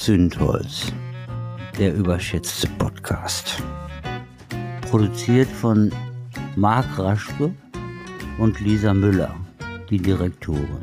Zündholz, der überschätzte Podcast. Produziert von Marc Raschke und Lisa Müller, die Direktorin.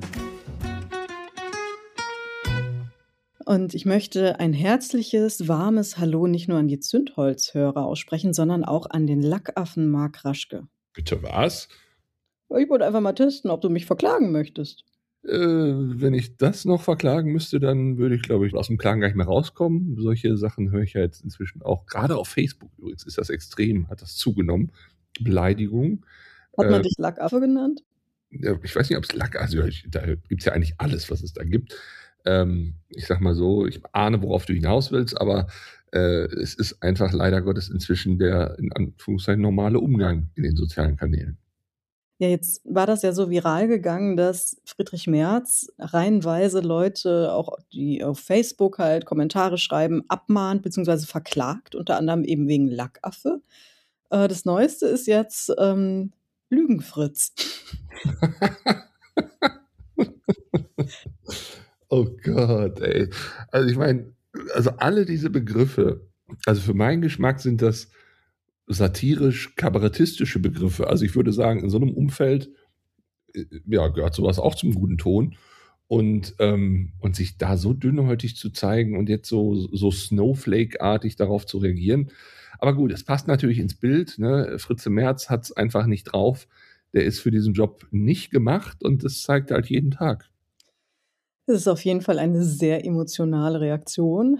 Und ich möchte ein herzliches, warmes Hallo nicht nur an die Zündholz-Hörer aussprechen, sondern auch an den Lackaffen Marc Raschke. Bitte was? Ich wollte einfach mal testen, ob du mich verklagen möchtest. Wenn ich das noch verklagen müsste, dann würde ich, glaube ich, aus dem Klagen gar nicht mehr rauskommen. Solche Sachen höre ich ja jetzt inzwischen auch. Gerade auf Facebook übrigens ist das extrem, hat das zugenommen. Beleidigung. Hat man dich Lackaffe genannt? Ich weiß nicht, ob es also da gibt es ja eigentlich alles, was es da gibt. Ich sag mal so, ich ahne, worauf du hinaus willst, aber es ist einfach leider Gottes inzwischen der, in Anführungszeichen, normale Umgang in den sozialen Kanälen. Ja, jetzt war das ja so viral gegangen, dass Friedrich Merz reihenweise Leute, auch die auf Facebook halt Kommentare schreiben, abmahnt bzw. verklagt, unter anderem eben wegen Lackaffe. Das Neueste ist jetzt Lügenfritz. Oh Gott, ey. Also ich meine, also alle diese Begriffe, also für meinen Geschmack sind das satirisch-kabarettistische Begriffe. Also ich würde sagen, in so einem Umfeld ja, gehört sowas auch zum guten Ton. Und sich da so dünnhäutig zu zeigen und jetzt so Snowflake-artig darauf zu reagieren. Aber gut, es passt natürlich ins Bild. Ne? Fritze Merz hat es einfach nicht drauf. Der ist für diesen Job nicht gemacht und das zeigt halt jeden Tag. Das ist auf jeden Fall eine sehr emotionale Reaktion,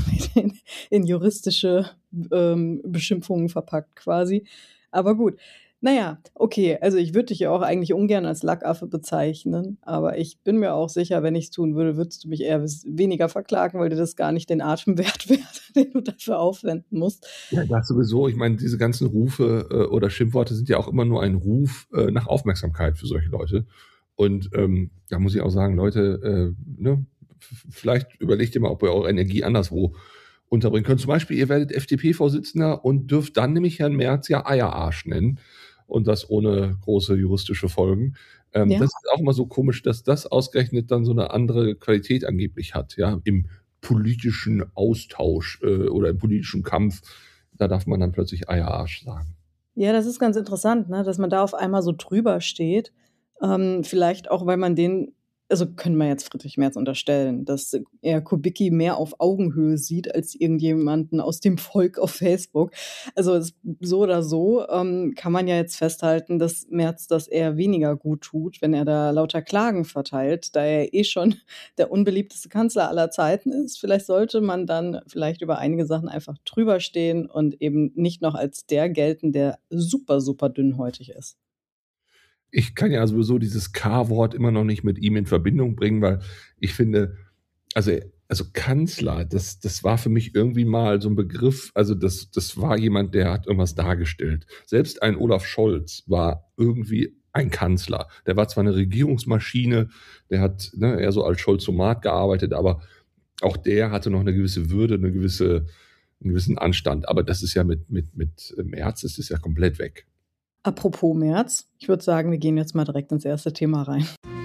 in juristische Beschimpfungen verpackt quasi. Aber gut, naja, okay, also ich würde dich ja auch eigentlich ungern als Lackaffe bezeichnen, aber ich bin mir auch sicher, wenn ich es tun würde, würdest du mich eher weniger verklagen, weil dir das gar nicht den Atem wert wäre, den du dafür aufwenden musst. Ja, das sowieso. Ich meine, diese ganzen Rufe oder Schimpfworte sind ja auch immer nur ein Ruf nach Aufmerksamkeit für solche Leute. Und da muss ich auch sagen, Leute, vielleicht überlegt ihr mal, ob ihr eure Energie anderswo unterbringen könnt. Zum Beispiel, ihr werdet FDP-Vorsitzender und dürft dann nämlich Herrn Merz ja Eierarsch nennen. Und das ohne große juristische Folgen. Ja. Das ist auch immer so komisch, dass das ausgerechnet dann so eine andere Qualität angeblich hat, ja, im politischen Austausch oder im politischen Kampf. Da darf man dann plötzlich Eierarsch sagen. Ja, das ist ganz interessant, ne, dass man da auf einmal so drüber steht. Vielleicht auch, weil man also können wir jetzt Friedrich Merz unterstellen, dass er Kubicki mehr auf Augenhöhe sieht als irgendjemanden aus dem Volk auf Facebook. Also so oder so kann man ja jetzt festhalten, dass Merz das eher weniger gut tut, wenn er da lauter Klagen verteilt, da er schon der unbeliebteste Kanzler aller Zeiten ist. Vielleicht sollte man dann über einige Sachen einfach drüber stehen und eben nicht noch als der gelten, der super, super dünnhäutig ist. Ich kann ja sowieso dieses K-Wort immer noch nicht mit ihm in Verbindung bringen, weil ich finde, also Kanzler, das war für mich irgendwie mal so ein Begriff, also das war jemand, der hat irgendwas dargestellt. Selbst ein Olaf Scholz war irgendwie ein Kanzler. Der war zwar eine Regierungsmaschine, der hat eher so als Scholzomat gearbeitet, aber auch der hatte noch eine gewisse Würde, einen gewissen Anstand. Aber das ist ja mit Merz ist das ja komplett weg. Apropos Merz, ich würde sagen, wir gehen jetzt mal direkt ins erste Thema rein.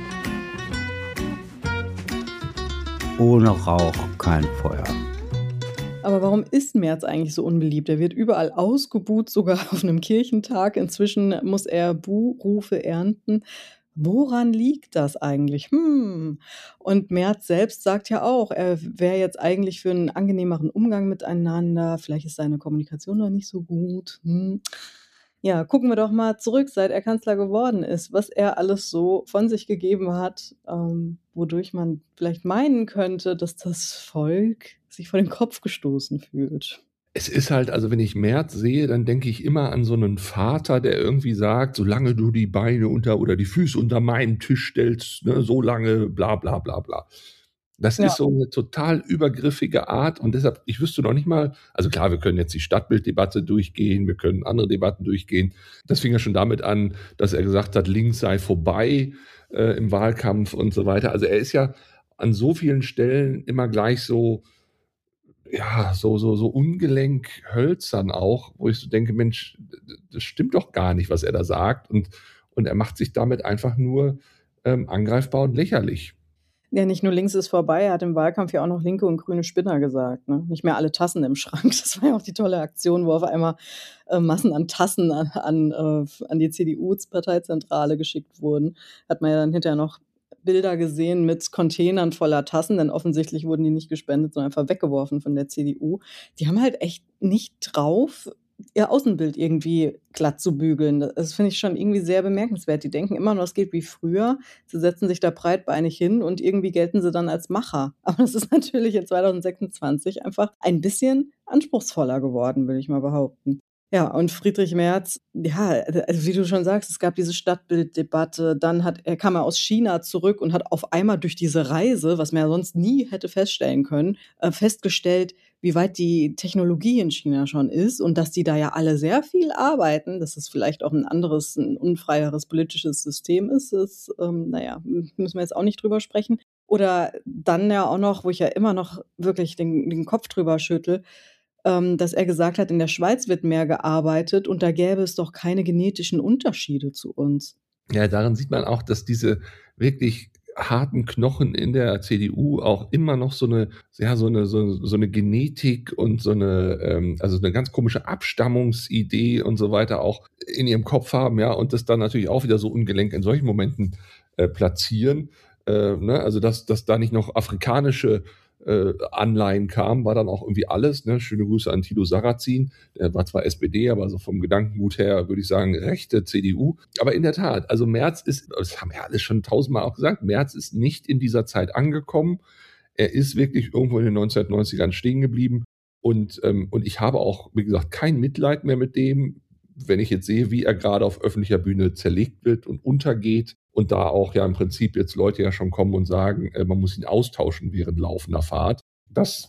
Ohne Rauch kein Feuer. Aber warum ist Merz eigentlich so unbeliebt? Er wird überall ausgebuht, sogar auf einem Kirchentag. Inzwischen muss er Buhrufe ernten. Woran liegt das eigentlich? Und Merz selbst sagt ja auch, er wäre jetzt eigentlich für einen angenehmeren Umgang miteinander. Vielleicht ist seine Kommunikation noch nicht so gut. Ja, gucken wir doch mal zurück, seit er Kanzler geworden ist, was er alles so von sich gegeben hat, wodurch man vielleicht meinen könnte, dass das Volk sich vor den Kopf gestoßen fühlt. Es ist halt, also wenn ich Merz sehe, dann denke ich immer an so einen Vater, der irgendwie sagt, solange du die Beine oder die Füße unter meinen Tisch stellst, so lange bla bla bla bla. Das ist so eine total übergriffige Art und deshalb, ich wüsste noch nicht mal, also klar, wir können jetzt die Stadtbilddebatte durchgehen, wir können andere Debatten durchgehen. Das fing ja schon damit an, dass er gesagt hat, links sei vorbei im Wahlkampf und so weiter. Also er ist ja an so vielen Stellen immer gleich so ungelenk hölzern auch, wo ich so denke, Mensch, das stimmt doch gar nicht, was er da sagt und er macht sich damit einfach nur angreifbar und lächerlich. Ja, nicht nur links ist vorbei, er hat im Wahlkampf ja auch noch linke und grüne Spinner gesagt, ne? Nicht mehr alle Tassen im Schrank. Das war ja auch die tolle Aktion, wo auf einmal Massen an Tassen an die CDU-Parteizentrale geschickt wurden. Hat man ja dann hinterher noch Bilder gesehen mit Containern voller Tassen, denn offensichtlich wurden die nicht gespendet, sondern einfach weggeworfen von der CDU. Die haben halt echt nicht drauf, ihr Außenbild irgendwie glatt zu bügeln. Das finde ich schon irgendwie sehr bemerkenswert. Die denken immer noch, es geht wie früher. Sie setzen sich da breitbeinig hin und irgendwie gelten sie dann als Macher. Aber das ist natürlich in 2026 einfach ein bisschen anspruchsvoller geworden, will ich mal behaupten. Ja, und Friedrich Merz, ja, also wie du schon sagst, es gab diese Stadtbilddebatte, dann kam er aus China zurück und hat auf einmal durch diese Reise, was man ja sonst nie hätte feststellen können, festgestellt, wie weit die Technologie in China schon ist und dass die da ja alle sehr viel arbeiten, dass es vielleicht auch ein unfreieres politisches System ist, müssen wir jetzt auch nicht drüber sprechen. Oder dann ja auch noch, wo ich ja immer noch wirklich den Kopf drüber schüttel, dass er gesagt hat, in der Schweiz wird mehr gearbeitet und da gäbe es doch keine genetischen Unterschiede zu uns. Ja, daran sieht man auch, dass diese wirklich harten Knochen in der CDU auch immer noch so eine Genetik und so eine ganz komische Abstammungsidee und so weiter auch in ihrem Kopf haben, ja, und das dann natürlich auch wieder so ungelenk in solchen Momenten platzieren. Also dass da nicht noch afrikanische Anleihen kam, war dann auch irgendwie alles. Ne? Schöne Grüße an Thilo Sarrazin. Der war zwar SPD, aber so vom Gedankengut her würde ich sagen rechte CDU. Aber in der Tat, also Merz ist, das haben ja alle schon tausendmal auch gesagt, Merz ist nicht in dieser Zeit angekommen. Er ist wirklich irgendwo in den 1990ern stehen geblieben. Und ich habe auch, wie gesagt, kein Mitleid mehr mit dem, wenn ich jetzt sehe, wie er gerade auf öffentlicher Bühne zerlegt wird und untergeht und da auch ja im Prinzip jetzt Leute ja schon kommen und sagen, man muss ihn austauschen während laufender Fahrt. Das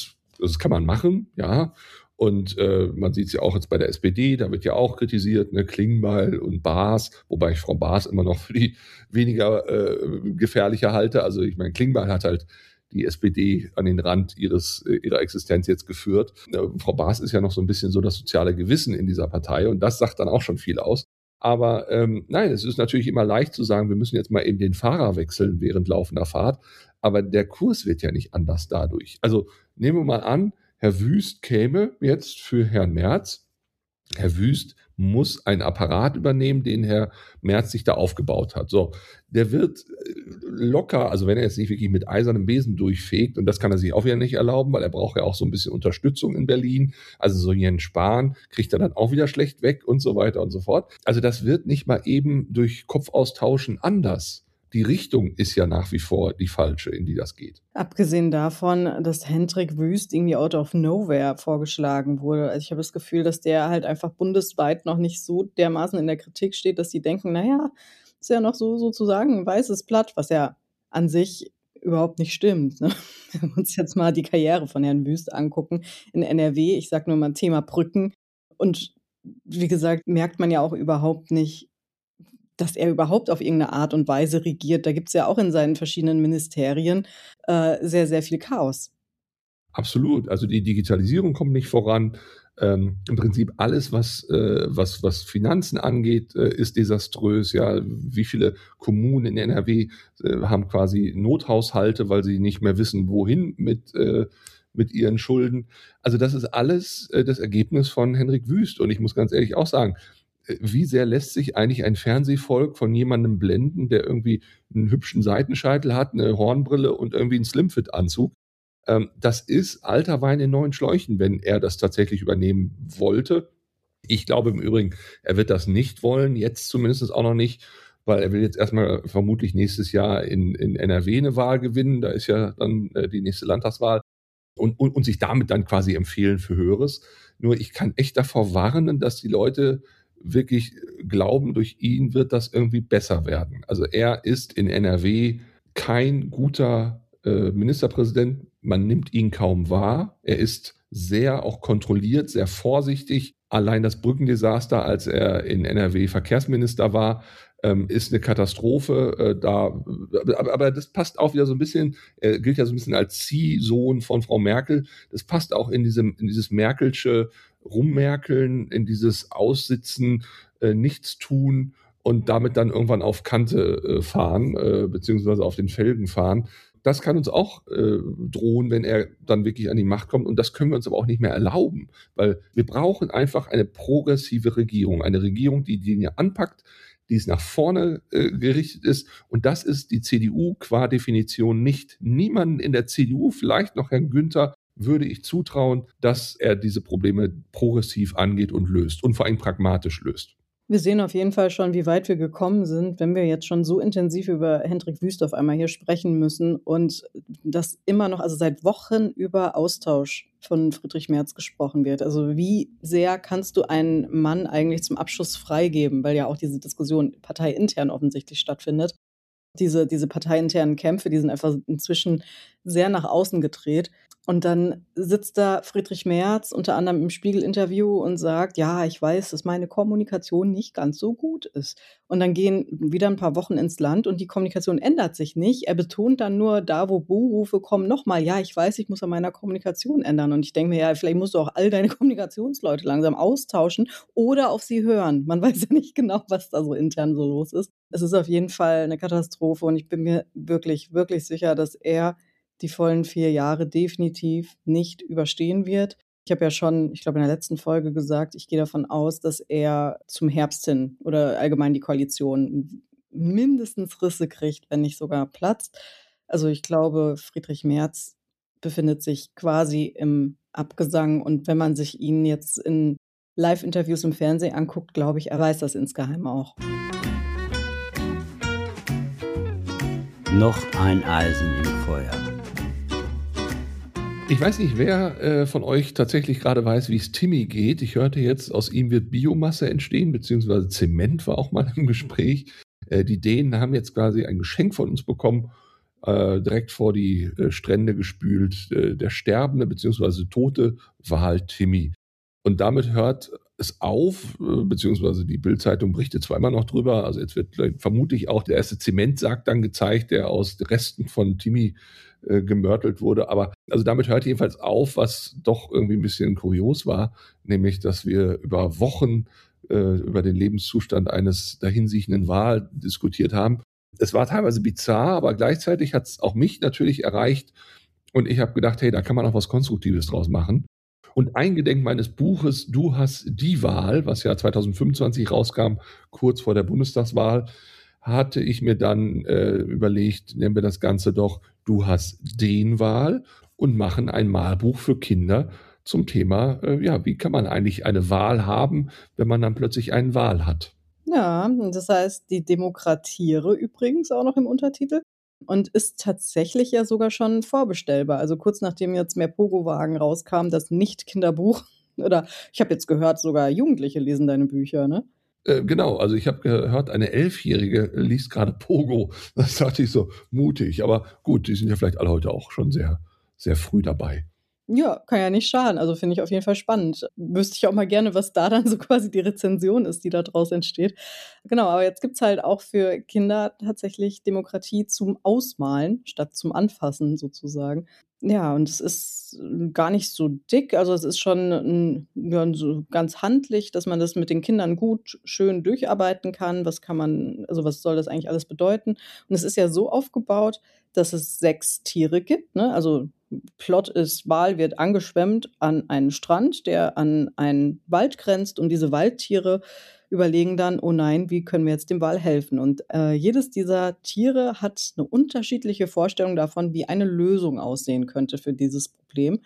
kann man machen, ja. Und man sieht es ja auch jetzt bei der SPD, da wird ja auch kritisiert, ne, Klingbeil und Baas, wobei ich Frau Baas immer noch für die weniger gefährliche halte. Also ich meine, Klingbeil hat halt die SPD an den Rand ihrer Existenz jetzt geführt. Frau Baas ist ja noch so ein bisschen so das soziale Gewissen in dieser Partei und das sagt dann auch schon viel aus. Aber nein, es ist natürlich immer leicht zu sagen, wir müssen jetzt mal eben den Fahrer wechseln während laufender Fahrt, aber der Kurs wird ja nicht anders dadurch. Also nehmen wir mal an, Herr Wüst käme jetzt für Herrn Merz. Herr Wüst muss einen Apparat übernehmen, den Herr Merz sich da aufgebaut hat. So, der wird locker, also wenn er jetzt nicht wirklich mit eisernem Besen durchfegt, und das kann er sich auch wieder nicht erlauben, weil er braucht ja auch so ein bisschen Unterstützung in Berlin, also so Jens Spahn kriegt er dann auch wieder schlecht weg und so weiter und so fort. Also das wird nicht mal eben durch Kopfaustauschen anders. Die Richtung ist ja nach wie vor die falsche, in die das geht. Abgesehen davon, dass Hendrik Wüst irgendwie out of nowhere vorgeschlagen wurde. Also ich habe das Gefühl, dass der halt einfach bundesweit noch nicht so dermaßen in der Kritik steht, dass die denken, naja, ist ja noch so sozusagen ein weißes Blatt, was ja an sich überhaupt nicht stimmt. Ne? Wenn wir uns jetzt mal die Karriere von Herrn Wüst angucken in NRW, ich sage nur mal Thema Brücken. Und wie gesagt, merkt man ja auch überhaupt nicht, dass er überhaupt auf irgendeine Art und Weise regiert. Da gibt es ja auch in seinen verschiedenen Ministerien sehr, sehr viel Chaos. Absolut. Also die Digitalisierung kommt nicht voran. Im Prinzip alles, was Finanzen angeht, ist desaströs. Ja, wie viele Kommunen in NRW haben quasi Nothaushalte, weil sie nicht mehr wissen, wohin mit ihren Schulden. Also das ist alles das Ergebnis von Hendrik Wüst. Und ich muss ganz ehrlich auch sagen, wie sehr lässt sich eigentlich ein Fernsehvolk von jemandem blenden, der irgendwie einen hübschen Seitenscheitel hat, eine Hornbrille und irgendwie einen Slimfit-Anzug? Das ist alter Wein in neuen Schläuchen, wenn er das tatsächlich übernehmen wollte. Ich glaube im Übrigen, er wird das nicht wollen, jetzt zumindest auch noch nicht, weil er will jetzt erstmal vermutlich nächstes Jahr in NRW eine Wahl gewinnen. Da ist ja dann die nächste Landtagswahl. Und sich damit dann quasi empfehlen für Höheres. Nur ich kann echt davor warnen, dass die Leute wirklich glauben, durch ihn wird das irgendwie besser werden. Also er ist in NRW kein guter Ministerpräsident. Man nimmt ihn kaum wahr. Er ist sehr auch kontrolliert, sehr vorsichtig. Allein das Brückendesaster, als er in NRW Verkehrsminister war, ist eine Katastrophe. Aber das passt auch wieder so ein bisschen, er gilt ja so ein bisschen als Ziehsohn von Frau Merkel. Das passt auch in dieses Merkelsche Rummerkeln, in dieses Aussitzen, Nichtstun und damit dann irgendwann auf Kante fahren, beziehungsweise auf den Felgen fahren. Das kann uns auch drohen, wenn er dann wirklich an die Macht kommt. Und das können wir uns aber auch nicht mehr erlauben, weil wir brauchen einfach eine progressive Regierung. Eine Regierung, die die Dinge anpackt, die es nach vorne gerichtet ist. Und das ist die CDU qua Definition nicht. Niemanden in der CDU, vielleicht noch Herrn Günther, würde ich zutrauen, dass er diese Probleme progressiv angeht und löst und vor allem pragmatisch löst. Wir sehen auf jeden Fall schon, wie weit wir gekommen sind, wenn wir jetzt schon so intensiv über Hendrik Wüst auf einmal hier sprechen müssen und das immer noch, also seit Wochen über Austausch von Friedrich Merz gesprochen wird. Also wie sehr kannst du einen Mann eigentlich zum Abschuss freigeben, weil ja auch diese Diskussion parteiintern offensichtlich stattfindet. Diese parteiinternen Kämpfe, die sind einfach inzwischen sehr nach außen gedreht. Und dann sitzt da Friedrich Merz unter anderem im Spiegel-Interview und sagt, ja, ich weiß, dass meine Kommunikation nicht ganz so gut ist. Und dann gehen wieder ein paar Wochen ins Land und die Kommunikation ändert sich nicht. Er betont dann nur, da wo Buhrufe kommen, nochmal, ja, ich weiß, ich muss an meiner Kommunikation ändern. Und ich denke mir, ja, vielleicht musst du auch all deine Kommunikationsleute langsam austauschen oder auf sie hören. Man weiß ja nicht genau, was da so intern so los ist. Es ist auf jeden Fall eine Katastrophe und ich bin mir wirklich, wirklich sicher, dass er die vollen 4 Jahre definitiv nicht überstehen wird. Ich habe ja schon, ich glaube in der letzten Folge gesagt, ich gehe davon aus, dass er zum Herbst hin oder allgemein die Koalition mindestens Risse kriegt, wenn nicht sogar platzt. Also ich glaube, Friedrich Merz befindet sich quasi im Abgesang und wenn man sich ihn jetzt in Live-Interviews im Fernsehen anguckt, glaube ich, er weiß das insgeheim auch. Noch ein Eisen im Feuer. Ich weiß nicht, wer von euch tatsächlich gerade weiß, wie es Timmy geht. Ich hörte jetzt, aus ihm wird Biomasse entstehen, beziehungsweise Zement war auch mal im Gespräch. Die Dänen haben jetzt quasi ein Geschenk von uns bekommen, direkt vor die Strände gespült, der sterbende beziehungsweise tote Wal Timmy. Und damit hört es auf, beziehungsweise die Bild-Zeitung berichtet zwar immer noch drüber, also jetzt wird vermutlich auch der erste Zementsack dann gezeigt, der aus Resten von Timmy gemörtelt wurde, aber also damit hört jedenfalls auf, was doch irgendwie ein bisschen kurios war, nämlich, dass wir über Wochen über den Lebenszustand eines dahinsiechenden Wal diskutiert haben. Es war teilweise bizarr, aber gleichzeitig hat es auch mich natürlich erreicht und ich habe gedacht, hey, da kann man auch was Konstruktives draus machen. Und eingedenk meines Buches Du hast die Wahl, was ja 2025 rauskam, kurz vor der Bundestagswahl, hatte ich mir dann überlegt, nennen wir das Ganze doch Du hast den Wahl und machen ein Malbuch für Kinder zum Thema, wie kann man eigentlich eine Wahl haben, wenn man dann plötzlich einen Wal hat. Ja, das heißt, die demokratiere übrigens auch noch im Untertitel und ist tatsächlich ja sogar schon vorbestellbar. Also kurz nachdem jetzt mehr Pogo-Wagen rauskam, das Nicht-Kinderbuch, oder ich habe jetzt gehört, sogar Jugendliche lesen deine Bücher, ne? Genau, also ich habe gehört, eine 11-Jährige liest gerade Pogo. Das dachte ich so, mutig. Aber gut, die sind ja vielleicht alle heute auch schon sehr, sehr früh dabei. Ja, kann ja nicht schaden. Also finde ich auf jeden Fall spannend. Wüsste ich auch mal gerne, was da dann so quasi die Rezension ist, die da draus entsteht. Genau, aber jetzt gibt's halt auch für Kinder tatsächlich Demokratie zum Ausmalen statt zum Anfassen sozusagen. Ja, und es ist gar nicht so dick. Also es ist schon so ganz handlich, dass man das mit den Kindern gut, schön durcharbeiten kann. Was soll das eigentlich alles bedeuten? Und es ist ja so aufgebaut, dass es 6 Tiere gibt, ne? Also Plot ist, Wal wird angeschwemmt an einen Strand, der an einen Wald grenzt und diese Waldtiere überlegen dann, oh nein, wie können wir jetzt dem Wal helfen? Und jedes dieser Tiere hat eine unterschiedliche Vorstellung davon, wie eine Lösung aussehen könnte für dieses Problem.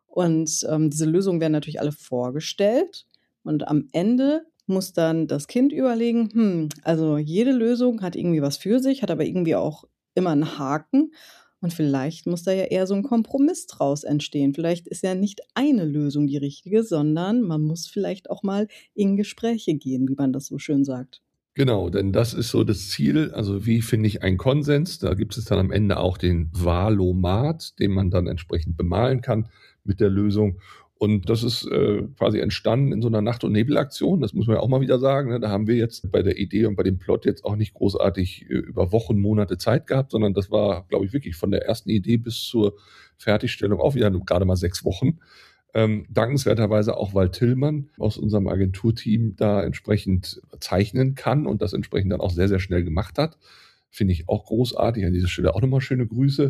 Und diese Lösungen werden natürlich alle vorgestellt und am Ende muss dann das Kind überlegen, also jede Lösung hat irgendwie was für sich, hat aber irgendwie auch immer einen Haken. Und vielleicht muss da ja eher so ein Kompromiss draus entstehen. Vielleicht ist ja nicht eine Lösung die richtige, sondern man muss vielleicht auch mal in Gespräche gehen, wie man das so schön sagt. Genau, denn das ist so das Ziel. Also wie finde ich einen Konsens? Da gibt es dann am Ende auch den Wahlomat, den man dann entsprechend bemalen kann mit der Lösung. Und das ist quasi entstanden in so einer Nacht- und Nebelaktion. Das muss man ja auch mal wieder sagen. Ne? Da haben wir jetzt bei der Idee und bei dem Plot jetzt auch nicht großartig über Wochen, Monate Zeit gehabt, sondern das war, glaube ich, wirklich von der ersten Idee bis zur Fertigstellung auch wieder gerade mal 6 Wochen. Dankenswerterweise auch, weil Tillmann aus unserem Agenturteam da entsprechend zeichnen kann und das entsprechend dann auch sehr, sehr schnell gemacht hat. Finde ich auch großartig. An dieser Stelle auch nochmal schöne Grüße.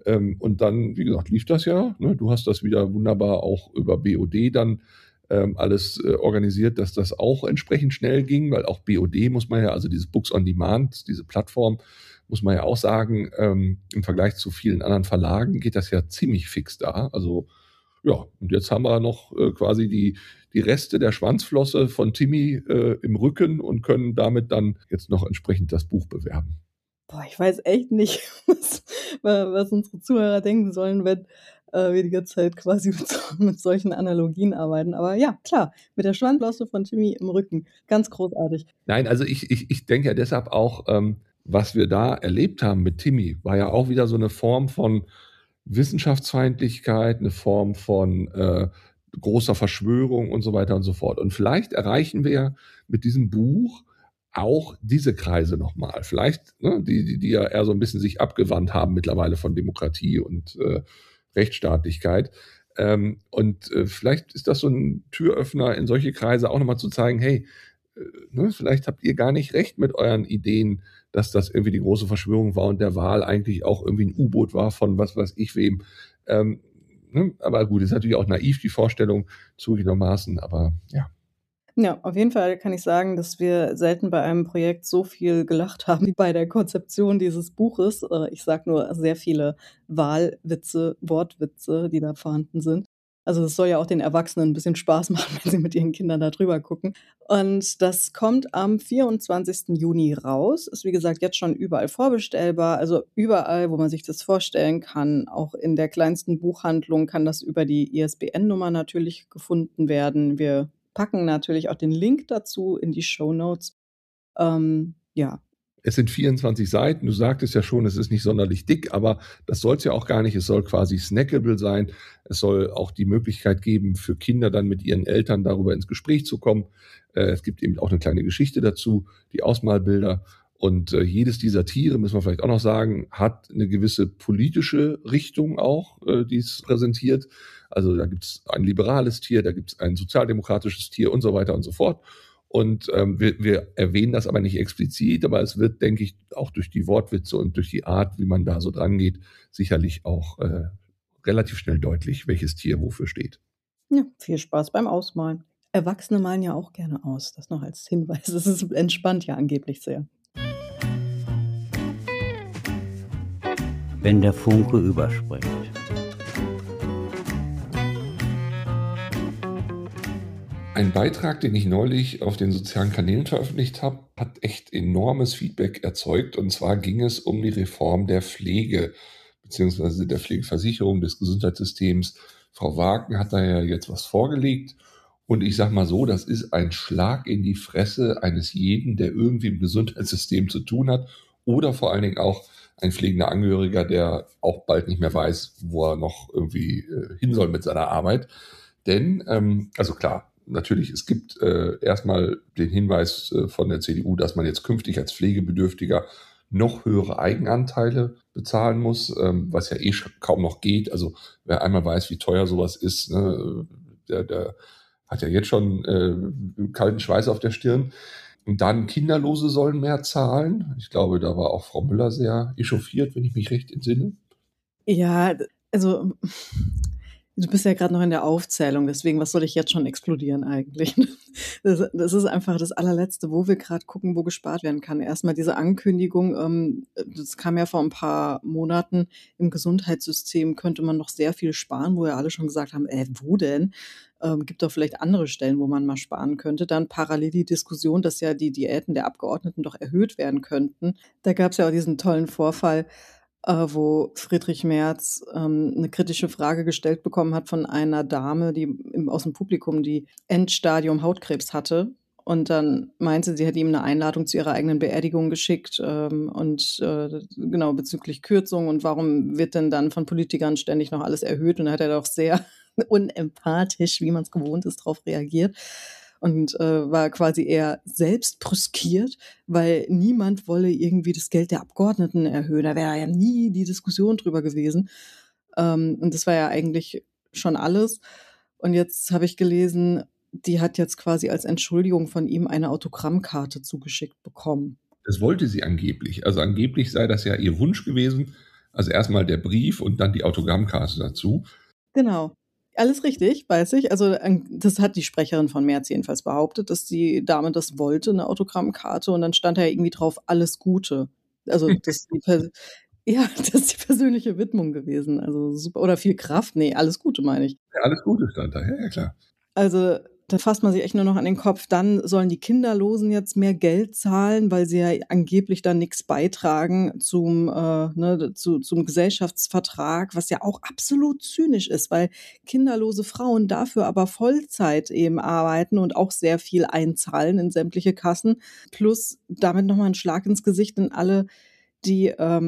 Und dann, wie gesagt, lief das ja. Ne? Du hast das wieder wunderbar auch über BOD dann alles organisiert, dass das auch entsprechend schnell ging, weil auch BOD muss man ja, also dieses Books on Demand, diese Plattform, muss man ja auch sagen, im Vergleich zu vielen anderen Verlagen geht das ja ziemlich fix da. Also ja, und jetzt haben wir noch quasi die Reste der Schwanzflosse von Timmy im Rücken und können damit dann jetzt noch entsprechend das Buch bewerben. Boah, ich weiß echt nicht, was unsere Zuhörer denken sollen, wenn wir die ganze Zeit quasi mit solchen Analogien arbeiten. Aber ja, klar, mit der Schwanzflosse von Timmy im Rücken. Ganz großartig. Nein, also ich denke ja deshalb auch, was wir da erlebt haben mit Timmy, war ja auch wieder so eine Form von Wissenschaftsfeindlichkeit, eine Form von großer Verschwörung und so weiter und so fort. Und vielleicht erreichen wir mit diesem Buch auch diese Kreise nochmal. Vielleicht, ne, die ja eher so ein bisschen sich abgewandt haben mittlerweile von Demokratie und Rechtsstaatlichkeit. Vielleicht ist das so ein Türöffner in solche Kreise auch nochmal zu zeigen, hey, ne, vielleicht habt ihr gar nicht recht mit euren Ideen, dass das irgendwie die große Verschwörung war und der Wal eigentlich auch irgendwie ein U-Boot war von was weiß ich wem. Ne? Aber gut, ist natürlich auch naiv, die Vorstellung, zugegebenermaßen, aber ja. Ja, auf jeden Fall kann ich sagen, dass wir selten bei einem Projekt so viel gelacht haben wie bei der Konzeption dieses Buches. Ich sage nur sehr viele Wahlwitze, Wortwitze, die da vorhanden sind. Also es soll ja auch den Erwachsenen ein bisschen Spaß machen, wenn sie mit ihren Kindern da drüber gucken. Und das kommt am 24. Juni raus. Ist wie gesagt jetzt schon überall vorbestellbar. Also überall, wo man sich das vorstellen kann. Auch in der kleinsten Buchhandlung kann das über die ISBN-Nummer natürlich gefunden werden. Wir packen natürlich auch den Link dazu in die Shownotes. Ja. Es sind 24 Seiten. Du sagtest ja schon, es ist nicht sonderlich dick, aber das soll es ja auch gar nicht. Es soll quasi snackable sein. Es soll auch die Möglichkeit geben, für Kinder dann mit ihren Eltern darüber ins Gespräch zu kommen. Es gibt eben auch eine kleine Geschichte dazu, die Ausmalbilder. Und jedes dieser Tiere, müssen wir vielleicht auch noch sagen, hat eine gewisse politische Richtung auch, die es präsentiert. Also da gibt es ein liberales Tier, da gibt es ein sozialdemokratisches Tier und so weiter und so fort. Und wir erwähnen das aber nicht explizit, aber es wird, denke ich, auch durch die Wortwitze und durch die Art, wie man da so dran geht, sicherlich auch relativ schnell deutlich, welches Tier wofür steht. Ja, viel Spaß beim Ausmalen. Erwachsene malen ja auch gerne aus. Das noch als Hinweis. Es ist entspannt ja angeblich sehr. Wenn der Funke überspringt. Ein Beitrag, den ich neulich auf den sozialen Kanälen veröffentlicht habe, hat echt enormes Feedback erzeugt. Und zwar ging es um die Reform der Pflege beziehungsweise der Pflegeversicherung des Gesundheitssystems. Frau Wagen hat da ja jetzt was vorgelegt. Und ich sage mal so, das ist ein Schlag in die Fresse eines jeden, der irgendwie im Gesundheitssystem zu tun hat. Oder vor allen Dingen auch ein pflegender Angehöriger, der auch bald nicht mehr weiß, wo er noch irgendwie hin soll mit seiner Arbeit. Denn, also klar, natürlich, es gibt erstmal den Hinweis von der CDU, dass man jetzt künftig als Pflegebedürftiger noch höhere Eigenanteile bezahlen muss, was ja eh kaum noch geht. Also wer einmal weiß, wie teuer sowas ist, ne, der hat ja jetzt schon kalten Schweiß auf der Stirn. Und dann Kinderlose sollen mehr zahlen. Ich glaube, da war auch Frau Müller sehr echauffiert, wenn ich mich recht entsinne. Ja, also du bist ja gerade noch in der Aufzählung, deswegen, was soll ich jetzt schon explodieren eigentlich? Das ist einfach das allerletzte, wo wir gerade gucken, wo gespart werden kann. Erstmal diese Ankündigung, das kam ja vor ein paar Monaten, im Gesundheitssystem könnte man noch sehr viel sparen, wo ja alle schon gesagt haben, wo denn? Gibt doch vielleicht andere Stellen, wo man mal sparen könnte. Dann parallel die Diskussion, dass ja die Diäten der Abgeordneten doch erhöht werden könnten. Da gab es ja auch diesen tollen Vorfall, wo Friedrich Merz eine kritische Frage gestellt bekommen hat von einer Dame, die aus dem Publikum, die Endstadium Hautkrebs hatte. Und dann meinte sie, hätte ihm eine Einladung zu ihrer eigenen Beerdigung geschickt genau bezüglich Kürzung und warum wird denn dann von Politikern ständig noch alles erhöht? Und da hat er doch sehr unempathisch, wie man es gewohnt ist, darauf reagiert. Und war quasi eher selbst brüskiert, weil niemand wolle irgendwie das Geld der Abgeordneten erhöhen. Da wäre ja nie die Diskussion drüber gewesen. Und das war ja eigentlich schon alles. Und jetzt habe ich gelesen, die hat jetzt quasi als Entschuldigung von ihm eine Autogrammkarte zugeschickt bekommen. Das wollte sie angeblich. Also angeblich sei das ja ihr Wunsch gewesen, Also erstmal der Brief und dann die Autogrammkarte dazu. Genau. Alles richtig, weiß ich. Also, das hat die Sprecherin von Merz jedenfalls behauptet, dass die Dame das wollte, 'ne Autogrammkarte, und dann stand da irgendwie drauf: „Alles Gute." Also, das die ja, das ist die persönliche Widmung gewesen. Also, super, oder viel Kraft. Ne, alles Gute meine ich. Ja, alles Gute stand da, ja, ja klar. Also, da fasst man sich echt nur noch an den Kopf. Dann sollen die Kinderlosen jetzt mehr Geld zahlen, weil sie ja angeblich dann nix beitragen zum Gesellschaftsvertrag, was ja auch absolut zynisch ist, weil kinderlose Frauen dafür aber Vollzeit eben arbeiten und auch sehr viel einzahlen in sämtliche Kassen, plus damit noch mal 'n Schlag ins Gesicht in alle, die,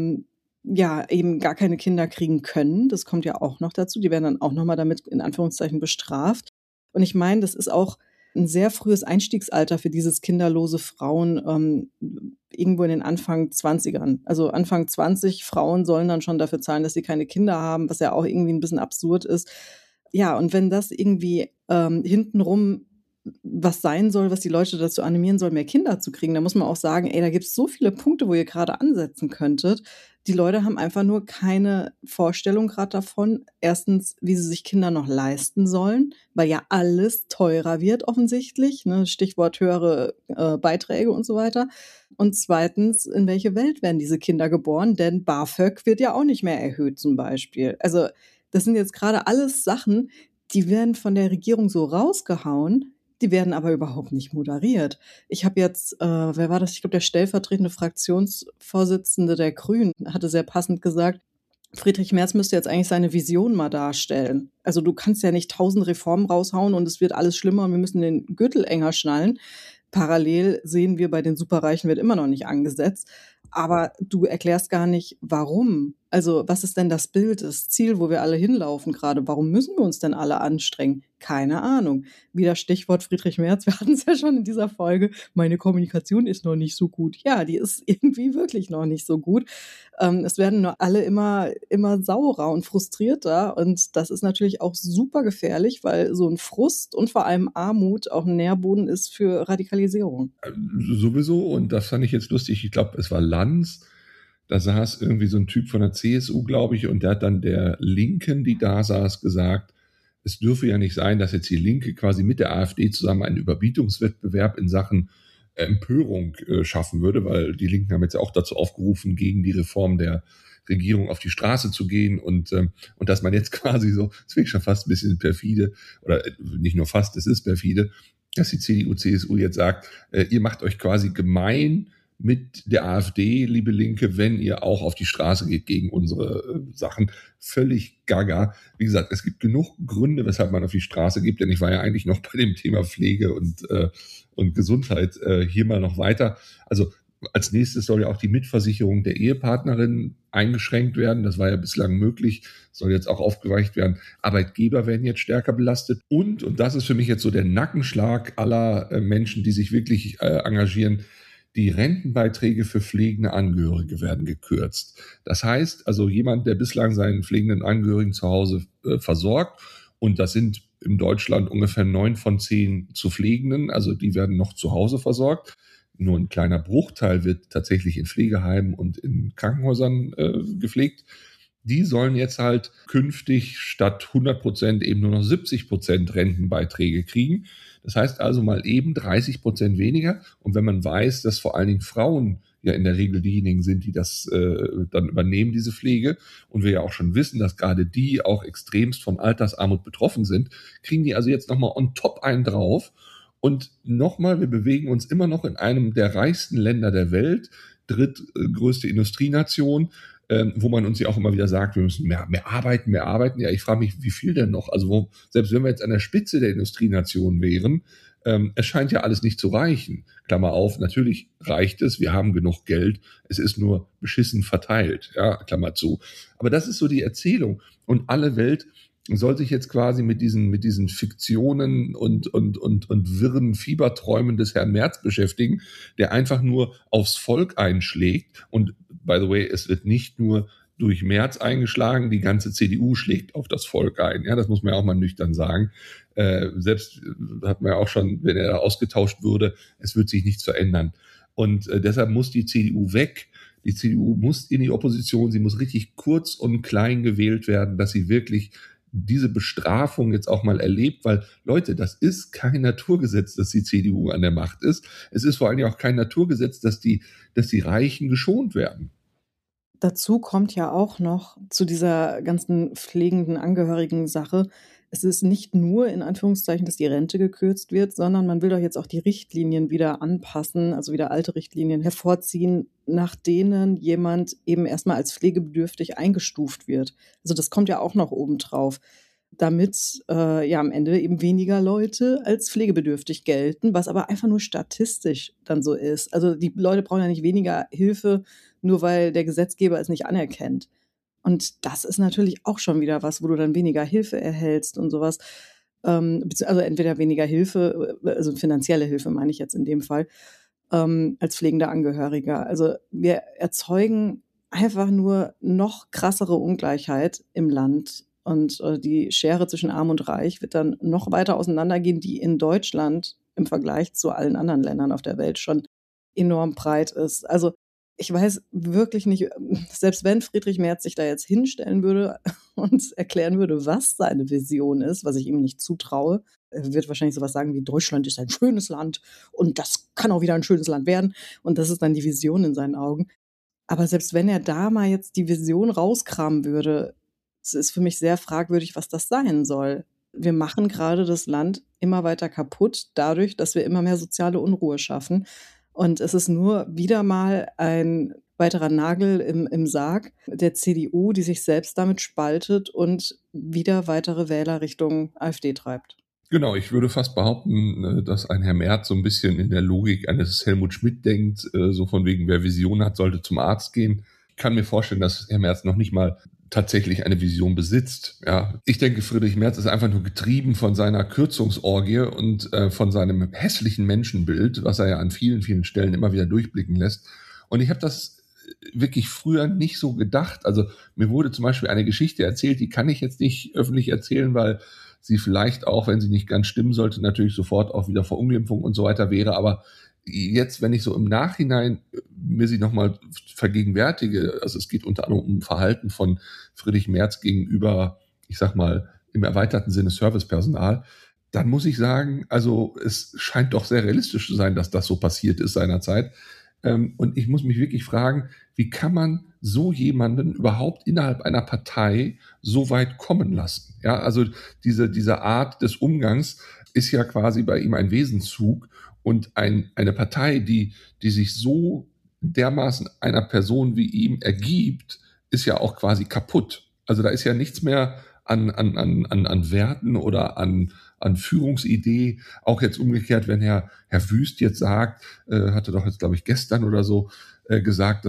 ja, eben gar keine Kinder kriegen können. Das kommt ja auch noch dazu. Die werden dann auch noch mal damit in Anführungszeichen bestraft. Und ich meine, das ist auch 'n sehr frühes Einstiegsalter für dieses kinderlose Frauen, irgendwo in den Anfang 20ern. Also, Anfang 20 Frauen sollen dann schon dafür zahlen, dass sie keine Kinder haben, was ja auch irgendwie 'n bisschen absurd ist. Ja, und wenn das irgendwie, hintenrum was sein soll, was die Leute dazu animieren soll, mehr Kinder zu kriegen, dann muss man auch sagen: „Ey, da gibt's so viele Punkte, wo ihr grade ansetzen könntet." Die Leute haben einfach nur keine Vorstellung grad davon, erstens, wie sie sich Kinder noch leisten sollen, weil ja alles teurer wird offensichtlich, ne? Stichwort höhere, Beiträge und so weiter. Und zweitens, in welche Welt werden diese Kinder geboren? Denn BAföG wird ja auch nicht mehr erhöht zum Beispiel. Also, das sind jetzt grade alles Sachen, die werden von der Regierung so rausgehauen, die werden aber überhaupt nicht moderiert. Ich habe jetzt wer war das? Ich glaube, der stellvertretende Fraktionsvorsitzende der Grünen hatte sehr passend gesagt, Friedrich Merz müsste jetzt eigentlich seine Vision mal darstellen. Also, du kannst ja nicht 1.000 Reformen raushauen und es wird alles schlimmer und wir müssen den Gürtel enger schnallen. Parallel sehen wir, bei den Superreichen wird immer noch nicht angesetzt. Aber du erklärst gar nicht, warum. Also, was ist denn das Bild, das Ziel, wo wir alle hinlaufen gerade? Warum müssen wir uns denn alle anstrengen? Keine Ahnung. Wieder Stichwort Friedrich Merz. Wir hatten es ja schon in dieser Folge. Meine Kommunikation ist noch nicht so gut. Ja, die ist irgendwie wirklich noch nicht so gut. Es werden nur alle immer saurer und frustrierter. Und das ist natürlich auch super gefährlich, weil so ein Frust und vor allem Armut auch ein Nährboden ist für Radikalisierung. Sowieso, und das fand ich jetzt lustig, ich glaube, es war Lanz, da saß irgendwie so ein Typ von der CSU, glaube ich, und der hat dann der Linken, die da saß, gesagt, es dürfe ja nicht sein, dass jetzt die Linke quasi mit der AfD zusammen einen Überbietungswettbewerb in Sachen Empörung schaffen würde, weil die Linken haben jetzt ja auch dazu aufgerufen, gegen die Reform der Regierung auf die Straße zu gehen und dass man jetzt quasi so, das finde ich schon fast ein bisschen perfide, oder nicht nur fast, es ist perfide, dass die CDU, CSU jetzt sagt, ihr macht euch quasi gemein mit der AfD, liebe Linke, wenn ihr auch auf die Straße geht gegen unsere Sachen. Völlig gaga. Wie gesagt, es gibt genug Gründe, weshalb man auf die Straße geht, denn ich war ja eigentlich noch bei dem Thema Pflege und Gesundheit hier mal noch weiter. Also als nächstes soll ja auch die Mitversicherung der Ehepartnerin eingeschränkt werden. Das war ja bislang möglich, soll jetzt auch aufgeweicht werden. Arbeitgeber werden jetzt stärker belastet. Und das ist für mich jetzt so der Nackenschlag aller Menschen, die sich wirklich engagieren, die Rentenbeiträge für pflegende Angehörige werden gekürzt. Das heißt, also jemand, der bislang seinen pflegenden Angehörigen zu Hause versorgt, und das sind in Deutschland ungefähr 9 von 10 zu Pflegenden, also die werden noch zu Hause versorgt. Nur ein kleiner Bruchteil wird tatsächlich in Pflegeheimen und in Krankenhäusern gepflegt. Die sollen jetzt halt künftig statt 100% eben nur noch 70% Rentenbeiträge kriegen. Das heißt also mal eben 30% weniger. Und wenn man weiß, dass vor allen Dingen Frauen ja in der Regel diejenigen sind, die das dann übernehmen, diese Pflege, und wir ja auch schon wissen, dass gerade die auch extremst von Altersarmut betroffen sind, kriegen die also jetzt nochmal on top einen drauf. Und nochmal, wir bewegen uns immer noch in einem der reichsten Länder der Welt, drittgrößte Industrienation, wo man uns ja auch immer wieder sagt, wir müssen mehr arbeiten, mehr arbeiten. Ja, ich frage mich, wie viel denn noch? Also selbst wenn wir jetzt an der Spitze der Industrienation wären, es scheint ja alles nicht zu reichen. Klammer auf, natürlich reicht es, wir haben genug Geld, es ist nur beschissen verteilt, ja, Klammer zu. Aber das ist so die Erzählung. Und alle Welt soll sich jetzt quasi mit diesen Fiktionen und wirren Fieberträumen des Herrn Merz beschäftigen, der einfach nur aufs Volk einschlägt. Und by the way, es wird nicht nur durch Merz eingeschlagen, die ganze CDU schlägt auf das Volk ein. Ja, das muss man ja auch mal nüchtern sagen. Selbst hat man ja auch schon, wenn er ausgetauscht würde, es wird sich nichts verändern. Und deshalb muss die CDU weg. Die CDU muss in die Opposition, sie muss richtig kurz und klein gewählt werden, dass sie wirklich diese Bestrafung jetzt auch mal erlebt, weil Leute, das ist kein Naturgesetz, dass die CDU an der Macht ist. Es ist vor allem auch kein Naturgesetz, dass die Reichen geschont werden. Dazu kommt ja auch noch zu dieser ganzen pflegenden Angehörigen-Sache, es ist nicht nur in Anführungszeichen, dass die Rente gekürzt wird, sondern man will doch jetzt auch die Richtlinien wieder anpassen, also wieder alte Richtlinien hervorziehen, nach denen jemand eben erstmal als pflegebedürftig eingestuft wird. Also das kommt ja auch noch obendrauf, damit ja am Ende eben weniger Leute als pflegebedürftig gelten, was aber einfach nur statistisch dann so ist. Also die Leute brauchen ja nicht weniger Hilfe, nur weil der Gesetzgeber es nicht anerkennt. Und das ist natürlich auch schon wieder was, wo du dann weniger Hilfe erhältst und sowas. Also entweder weniger Hilfe, also finanzielle Hilfe meine ich jetzt in dem Fall, als pflegender Angehöriger. Also wir erzeugen einfach nur noch krassere Ungleichheit im Land. Und die Schere zwischen Arm und Reich wird dann noch weiter auseinandergehen, die in Deutschland im Vergleich zu allen anderen Ländern auf der Welt schon enorm breit ist. Also ich weiß wirklich nicht, selbst wenn Friedrich Merz sich da jetzt hinstellen würde und erklären würde, was seine Vision ist, was ich ihm nicht zutraue, er wird wahrscheinlich sowas sagen wie, Deutschland ist ein schönes Land und das kann auch wieder ein schönes Land werden. Und das ist dann die Vision in seinen Augen. Aber selbst wenn er da mal jetzt die Vision rauskramen würde, es ist für mich sehr fragwürdig, was das sein soll. Wir machen gerade das Land immer weiter kaputt, dadurch, dass wir immer mehr soziale Unruhe schaffen. Und es ist nur wieder mal ein weiterer Nagel im Sarg der CDU, die sich selbst damit spaltet und wieder weitere Wähler Richtung AfD treibt. Genau, ich würde fast behaupten, dass ein Herr Merz so ein bisschen in der Logik eines Helmut Schmidt denkt, so von wegen, wer Vision hat, sollte zum Arzt gehen. Ich kann mir vorstellen, dass Herr Merz noch nicht mal tatsächlich eine Vision besitzt. Ja, ich denke, Friedrich Merz ist einfach nur getrieben von seiner Kürzungsorgie und von seinem hässlichen Menschenbild, was er ja an vielen, vielen Stellen immer wieder durchblicken lässt. Und ich habe das wirklich früher nicht so gedacht. Also mir wurde zum Beispiel eine Geschichte erzählt, die kann ich jetzt nicht öffentlich erzählen, weil sie vielleicht auch, wenn sie nicht ganz stimmen sollte, natürlich sofort auch wieder Verunglimpfung und so weiter wäre. Aber jetzt, wenn ich so im Nachhinein mir sie nochmal vergegenwärtige, also es geht unter anderem um Verhalten von Friedrich Merz gegenüber, ich sag mal, im erweiterten Sinne Servicepersonal, dann muss ich sagen, also es scheint doch sehr realistisch zu sein, dass das so passiert ist seinerzeit. Und ich muss mich wirklich fragen, wie kann man so jemanden überhaupt innerhalb einer Partei so weit kommen lassen? Ja, also diese Art des Umgangs ist ja quasi bei ihm ein Wesenszug. Und eine Partei, die sich so dermaßen einer Person wie ihm ergibt, ist ja auch quasi kaputt. Also da ist ja nichts mehr an Werten oder an Führungsidee. Auch jetzt umgekehrt, wenn Herr Wüst jetzt sagt, hatte doch jetzt, glaube ich, gestern oder so gesagt,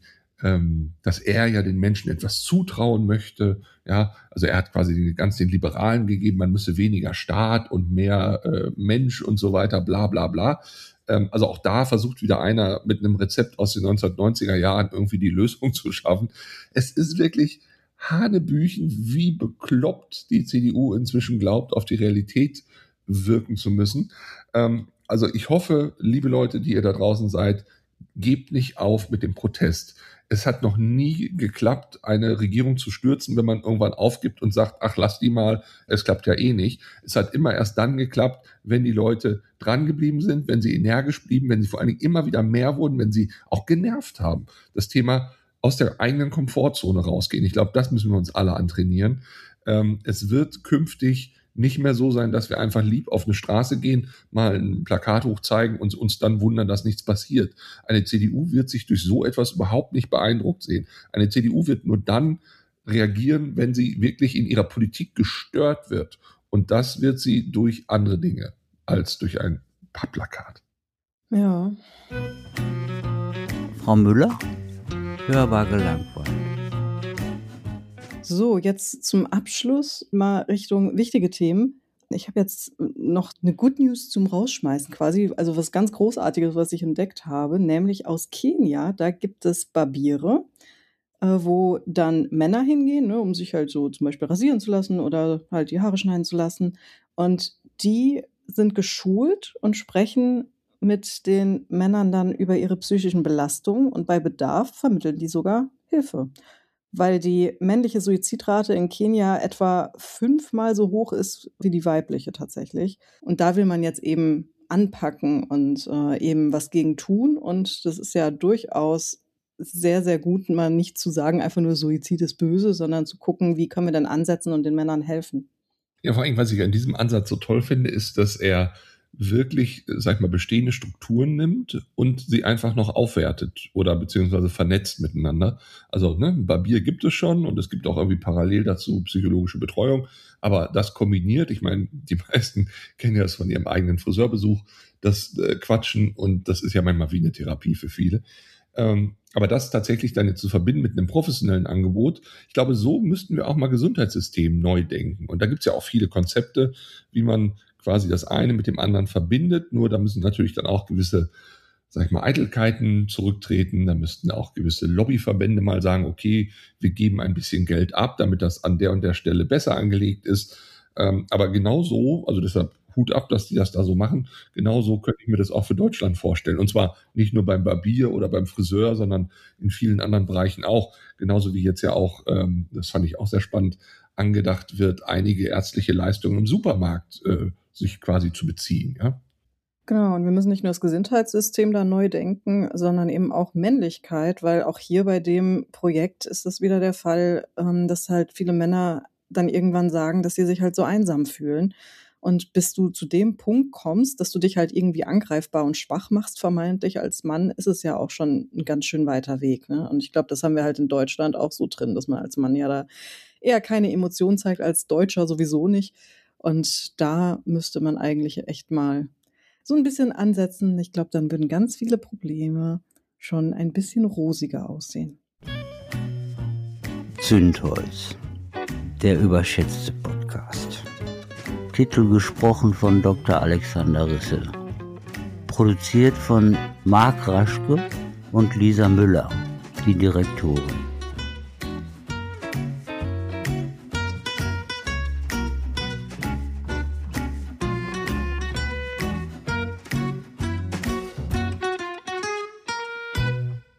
dass er ja den Menschen etwas zutrauen möchte. Ja, also er hat quasi den Liberalen gegeben, man müsse weniger Staat und mehr Mensch und so weiter, bla bla bla. Also auch da versucht wieder einer mit einem Rezept aus den 1990er Jahren irgendwie die Lösung zu schaffen. Es ist wirklich Hanebüchen, wie bekloppt die CDU inzwischen glaubt, auf die Realität wirken zu müssen. Also ich hoffe, liebe Leute, die ihr da draußen seid, gebt nicht auf mit dem Protest. Es hat noch nie geklappt, eine Regierung zu stürzen, wenn man irgendwann aufgibt und sagt, ach, lass die mal, es klappt ja eh nicht. Es hat immer erst dann geklappt, wenn die Leute dran geblieben sind, wenn sie energisch blieben, wenn sie vor allen Dingen immer wieder mehr wurden, wenn sie auch genervt haben. Das Thema aus der eigenen Komfortzone rausgehen. Ich glaube, das müssen wir uns alle antrainieren. Es wird künftig nicht mehr so sein, dass wir einfach lieb auf eine Straße gehen, mal ein Plakat hochzeigen und uns dann wundern, dass nichts passiert. Eine CDU wird sich durch so etwas überhaupt nicht beeindruckt sehen. Eine CDU wird nur dann reagieren, wenn sie wirklich in ihrer Politik gestört wird. Und das wird sie durch andere Dinge als durch ein Plakat. Ja. Frau Müller, hörbar gelangweilt. So, jetzt zum Abschluss mal Richtung wichtige Themen. Ich habe jetzt noch eine Good News zum Rausschmeißen quasi, also was ganz Großartiges, was ich entdeckt habe, nämlich aus Kenia. Da gibt es Barbiere, wo dann Männer hingehen, ne, um sich halt so zum Beispiel rasieren zu lassen oder halt die Haare schneiden zu lassen. Und die sind geschult und sprechen mit den Männern dann über ihre psychischen Belastungen und bei Bedarf vermitteln die sogar Hilfe. Weil die männliche Suizidrate in Kenia etwa 5-mal so hoch ist wie die weibliche tatsächlich. Und da will man jetzt eben anpacken und eben was gegen tun. Und das ist ja durchaus sehr, sehr gut, mal nicht zu sagen, einfach nur Suizid ist böse, sondern zu gucken, wie können wir denn ansetzen und den Männern helfen. Ja, vor allem, was ich an diesem Ansatz so toll finde, ist, dass er wirklich, sag ich mal, bestehende Strukturen nimmt und sie einfach noch aufwertet oder beziehungsweise vernetzt miteinander. Also, Barbier gibt es schon und es gibt auch irgendwie parallel dazu psychologische Betreuung, aber das kombiniert, ich meine, die meisten kennen ja das von ihrem eigenen Friseurbesuch, das Quatschen, und das ist ja manchmal wie eine Therapie für viele. Aber das tatsächlich dann jetzt zu verbinden mit einem professionellen Angebot, ich glaube, so müssten wir auch mal Gesundheitssystem neu denken. Und da gibt es ja auch viele Konzepte, wie man quasi das eine mit dem anderen verbindet. Nur da müssen natürlich dann auch gewisse, sag ich mal, Eitelkeiten zurücktreten. Da müssten auch gewisse Lobbyverbände mal sagen, okay, wir geben ein bisschen Geld ab, damit das an der und der Stelle besser angelegt ist. Aber genauso, also deshalb Hut ab, dass die das da so machen. Genauso könnte ich mir das auch für Deutschland vorstellen. Und zwar nicht nur beim Barbier oder beim Friseur, sondern in vielen anderen Bereichen auch. Genauso wie jetzt ja auch, das fand ich auch sehr spannend, angedacht wird, einige ärztliche Leistungen im Supermarkt sich quasi zu beziehen. Ja? Genau, und wir müssen nicht nur das Gesundheitssystem da neu denken, sondern eben auch Männlichkeit, weil auch hier bei dem Projekt ist es wieder der Fall, dass halt viele Männer dann irgendwann sagen, dass sie sich halt so einsam fühlen. Und bis du zu dem Punkt kommst, dass du dich halt irgendwie angreifbar und schwach machst, vermeintlich als Mann, ist es ja auch schon ein ganz schön weiter Weg. Ne? Und ich glaube, das haben wir halt in Deutschland auch so drin, dass man als Mann ja da eher keine Emotionen zeigt, als Deutscher sowieso nicht. Und da müsste man eigentlich echt mal so ein bisschen ansetzen. Ich glaube, dann würden ganz viele Probleme schon ein bisschen rosiger aussehen. Zündholz, der überschätzte Podcast. Titel gesprochen von Dr. Alexander Risse. Produziert von Marc Raschke und Lisa Müller, die Direktorin.